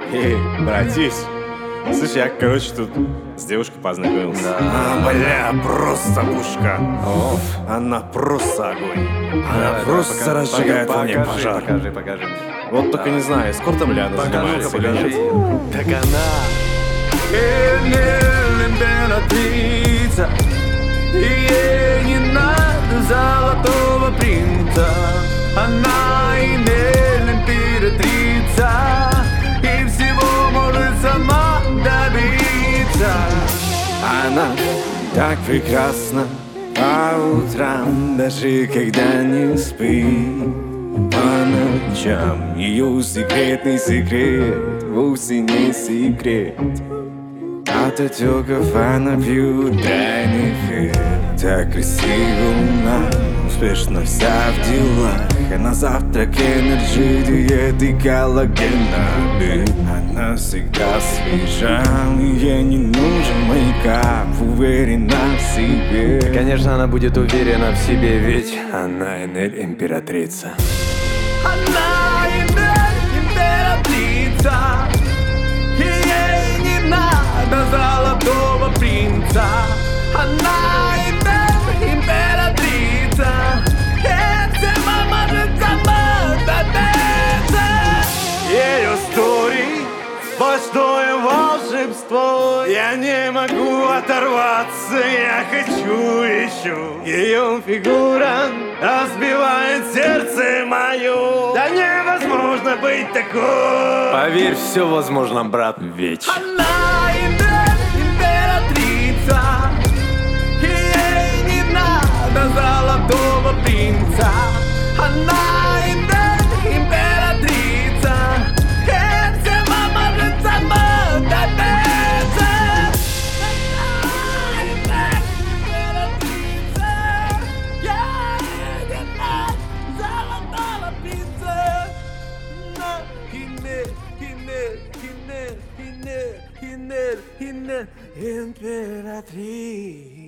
Эй, братись. Слушай, я, короче, тут с девушкой познакомился. Бля, просто пушка. Она просто огонь. Она просто разжигает во мне пожар. Покажи. Вот только не знаю, эскортом ли она занимается или нет. Так она императрица, и ей не надо золотого принца. Она императрица, и всего может сама добиться. Она так прекрасна по утрам, даже когда не спит. По ночам ее секретный секрет вовсе не секрет. От отеков она пьет тайный эфир. Так красиво она, успешно вся в делах. А на завтрак энерджи, диеты, коллагена. Она всегда свежа, ей не нужен мейкап. Уверена в себе. Конечно, она будет уверена в себе, ведь она императрица. Она императрица, и ей не надо золотого принца. Она императрица, и всего может сама добиться. Ее истории сплошное волшебство. Я не могу оторваться, я хочу еще. Ее фигура разбивает сердце мое. Да невозможно быть такой. Поверь, все возможно, брат, ведь она императрица, и ей не надо золотого принца. Она императрица, и всего может сама добиться. Императрица, ей не надо золотого принца. Императрица.